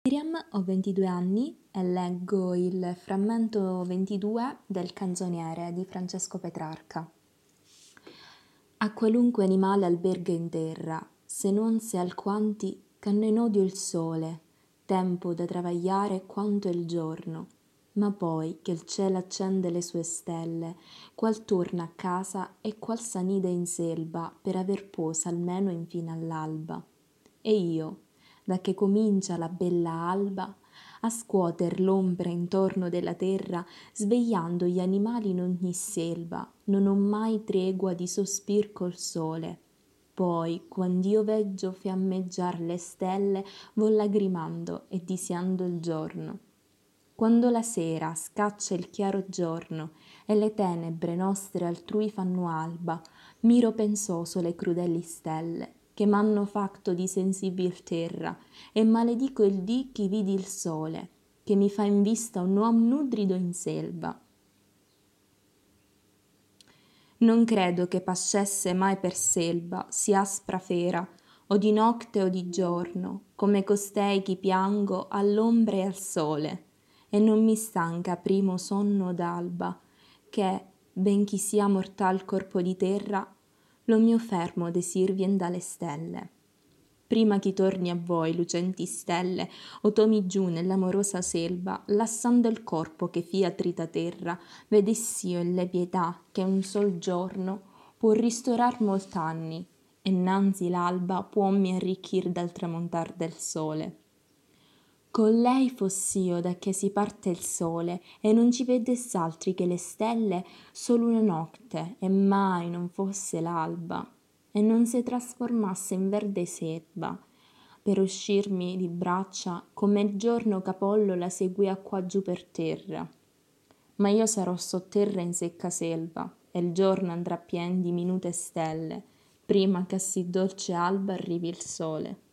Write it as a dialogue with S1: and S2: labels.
S1: Miriam, ho 22 anni e leggo il frammento 22 del Canzoniere di Francesco Petrarca. A qualunque animale alberga in terra, se non se alquanti ch'hanno in odio il sole, tempo da travagliare quanto il giorno, ma poi che il cielo accende le sue stelle, qual torna a casa e qual s'anida in selva per aver posa almeno infine all'alba. E io, da che comincia la bella alba, a scuoter l'ombra intorno della terra, svegliando gli animali in ogni selva, non ho mai tregua di sospir col sole. Poi, quand'io veggio fiammeggiar le stelle, vo lagrimando e disiando il giorno. Quando la sera scaccia il chiaro giorno e le tenebre nostre altrui fanno alba, miro pensoso le crudeli stelle che m'hanno fatto di sensibil terra e maledico il dì chi vidi il sole, che mi fa in vista un uom nudrido in selva. Non credo che pascesse mai per selva sì aspra fera, o di notte o di giorno, come costei chi piango all'ombra e al sole, e non mi stanca primo sonno d'alba, che, ben chi sia mortal corpo di terra, lo mio fermo desir vien dalle stelle. Prima chi torni a voi, lucenti stelle, o tomi giù nell'amorosa selva, lassando il corpo che fia trita terra, vedess'io in le pietà che un sol giorno può ristorar molt'anni, e nanzi l'alba puommi arricchir dal tramontar del sole. Con lei foss'io da che si parte il sole e non ci vedess'altri che le stelle solo una notte e mai non fosse l'alba e non se trasformasse in verde selva per uscirmi di braccia come il giorno c'Apollo la seguia qua giù per terra. Ma io sarò sotterra in secca selva e il giorno andrà pien di minute stelle prima che a sì dolce alba arrivi il sole.